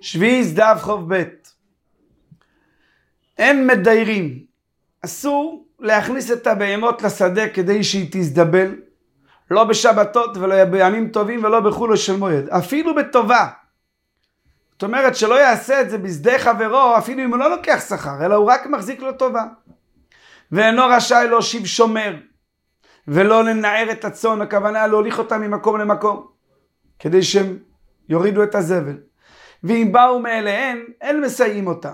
שביעי דף חוב ב'. אין מדיירים. אסור להכניס את הבהמות לשדה כדי שהיא תזדבל. לא בשבתות ולא בימים טובים ולא בחולו של מועד. אפילו בטובה. זאת אומרת שלא יעשה את זה בשדה חברו אפילו אם הוא לא לוקח שכר, אלא הוא רק מחזיק לו טובה. ואינו רשאי להושיב שומר. ולא לנער את הצאן, הכוונה להוליך אותם ממקום למקום. כדי שהם יורידו את הזבל. ואם באו מאליהן, אין מסייעים אותם.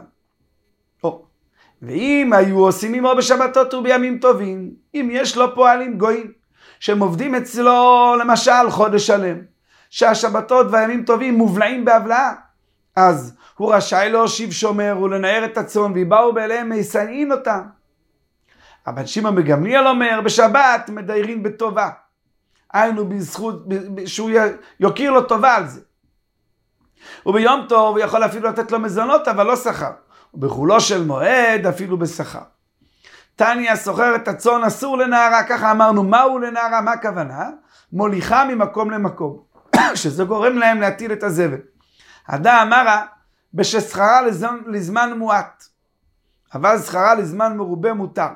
ואם היו עושים עמו בשבתות ובימים טובים, אם יש לו פועלים גויים, שהם עובדים אצלו למשל חודש שלם, שהשבתות והימים טובים מובלעים בהבלעה, אז הוא רשאי להושיב שומר ולנער את הצאן, ובאו באליהם מסייעים אותם. אבל שמעון בן גמליאל אומר, בשבת מדיירים בטובה. היינו בזכות, שהוא יוקיר לו טובה על זה. וביום טוב הוא יכול אפילו לתת לו מזונות, אבל לא שכר. ובחולו של מועד אפילו בשכר. תניא סוחר את הצאן אסור לנערה, ככה אמרנו, מהו לנערה, מה הכוונה? מוליכה ממקום למקום, שזה גורם להם להטיל את הזבל. הדא אמרה, בששכרה לזמן מועט, אבל שכרה לזמן מרובה מותר.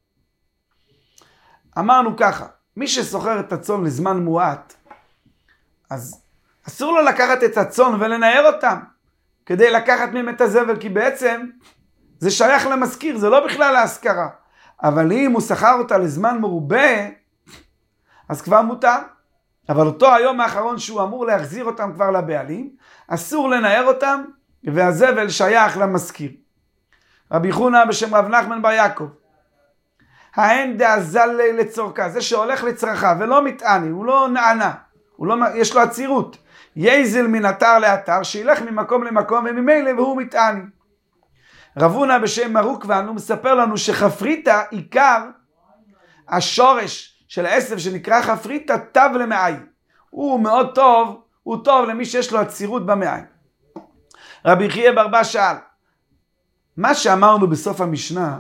אמרנו ככה, מי שסוחר את הצאן לזמן מועט, אז אסור לו לקחת את הצאן ולנער אותם, כדי לקחת מהם את הזבל, כי בעצם זה שייך למזכיר, זה לא בכלל להשכרה. אבל אם הוא שכר אותה לזמן מרובה, אז כבר מותר. אבל אותו היום האחרון שהוא אמור להחזיר אותם כבר לבעלים, אסור לנער אותם, והזבל שייך למזכיר. רבי חונה בשם רב נחמן בר יעקב, האין דאזל לצורכה, זה שהולך לצרכה ולא מתעני, הוא לא נענה, יש לו עצירות. יזל מן אתר לאתר, שילך ממקום למקום וממילא והוא מתעני. רב הונא בשם מרוקוון, הוא מספר לנו שחפריתה, עיקר השורש של העשב שנקרא חפריתה, תו למעיים. הוא מאוד טוב, הוא טוב למי שיש לו עצירות במעיים. רבי חייא בר אבא שאל, מה שאמרנו בסוף המשנה,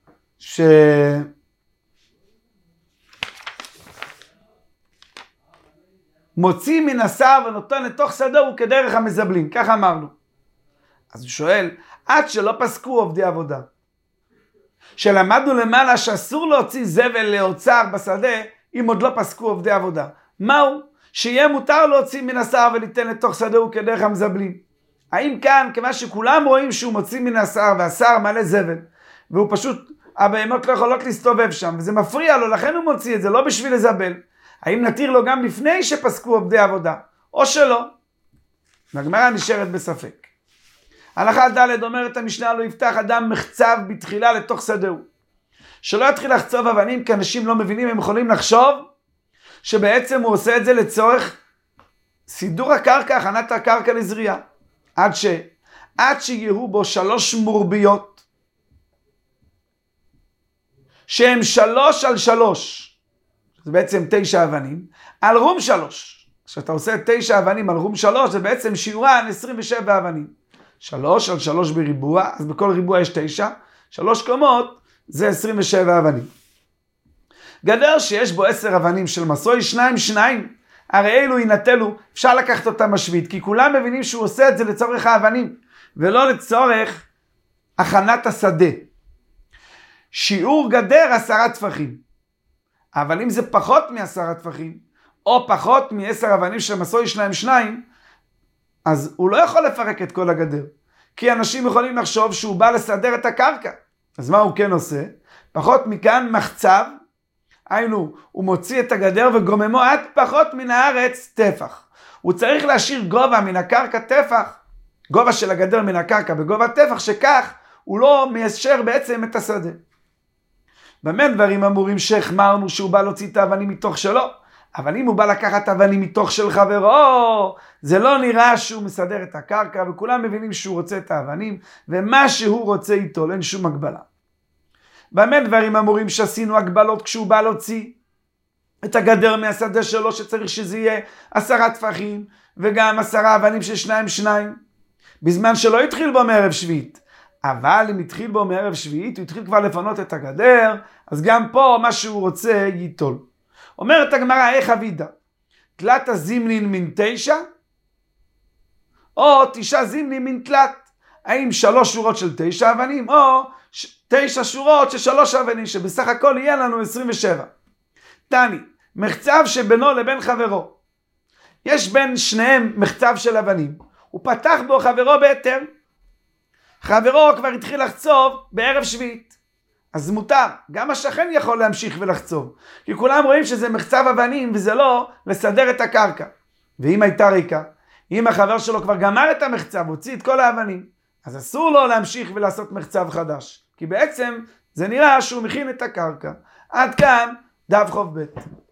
מוציא מן השר ונותן לתוך שדהו כדרך המזבלים, ככה אמרנו. אז הוא שואל, עד שלא פסקו עובדי עבודה, שלמדנו למעלה שאסור להוציא זבל לאוצר בשדה, אם עוד לא פסקו עובדי עבודה. מהו? שיהיה מותר להוציא מן השר וליתן לתוך שדהו כדרך המזבלים. האם כאן, כמה שכולם רואים שהוא מוציא מן השר, והשר מלא זבל, והוא פשוט, הבהמות לא יכולות להסתובב שם, וזה מפריע לו, לכן הוא מוציא את זה, לא בשביל לזבל. האם נתיר לו גם לפני שפסקו עובדי עבודה, או שלא? והגמרא נשארת בספק. הלכה ד' אומרת המשנה, לא יפתח אדם מחצב בתחילה לתוך שדהו. שלא יתחיל לחצוב אבנים, כי אנשים לא מבינים, הם יכולים לחשוב שבעצם הוא עושה את זה לצורך סידור הקרקע, הכנת הקרקע לזריעה. עד שיהיו בו 3 מורביות, שהם 3 על 3. זה בעצם 9 אבנים, על רום 3. כשאתה עושה 9 אבנים על רום 3, זה בעצם שיעורן 27 אבנים. 3 על 3 בריבוע, אז בכל ריבוע יש 9, 3 קומות, זה 27 אבנים. גדר שיש בו 10 אבנים של מסוי, 2, הרי אלו ינטלו, אפשר לקחת אותם משווית, כי כולם מבינים שהוא עושה את זה לצורך האבנים, ולא לצורך הכנת השדה. שיעור גדר 10 טפחים. אבל אם זה פחות מ10 טפחים, או פחות מ10 אבנים של מסוי 2, אז הוא לא יכול לפרק את כל הגדר. כי אנשים יכולים לחשוב שהוא בא לסדר את הקרקע. אז מה הוא כן עושה? פחות מכאן מחצב, היינו, הוא מוציא את הגדר וגוממו עד פחות מן הארץ טפח. הוא צריך להשאיר גובה מן הקרקע טפח, גובה של הגדר מן הקרקע בגובה טפח, שכך הוא לא מיישר בעצם את השדה. במה דברים אמורים שהחמרנו שהוא בא להוציא את האבנים מתוך שלו? אבל אם הוא בא לקחת אבנים מתוך של חברו, זה לא נראה שהוא מסדר את הקרקע, וכולם מבינים שהוא רוצה את האבנים, ומה שהוא רוצה איתו, אין שום הגבלה. במה דברים אמורים שעשינו הגבלות כשהוא בא להוציא את הגדר מהשדה שלו, שצריך שזה יהיה 10 טפחים, וגם 10 אבנים של 2, בזמן שלא התחיל בו מערב שביעית. אבל אם התחיל בו מערב שביעית, הוא התחיל כבר לפנות את הגדר, אז גם פה מה שהוא רוצה ייטול. אומרת הגמרא, איך אבידה? תלת הזימנין מן 9, או 9 זימנים מן תלת. האם 3 שורות של 9 אבנים, או 9 שורות של 3 אבנים, שבסך הכל יהיה לנו 27. תני, מחצב שבינו לבין חברו. יש בין שניהם מחצב של אבנים. הוא פתח בו חברו בהיתר. חברו כבר התחיל לחצוב בערב שביעית. אז מותר, גם השכן יכול להמשיך ולחצוב. כי כולם רואים שזה מחצב אבנים וזה לא לסדר את הקרקע. ואם הייתה ריקה, אם החבר שלו כבר גמר את המחצב, הוציא את כל האבנים, אז אסור לו להמשיך ולעשות מחצב חדש. כי בעצם זה נראה שהוא מכין את הקרקע. עד כאן דף חוב ב'.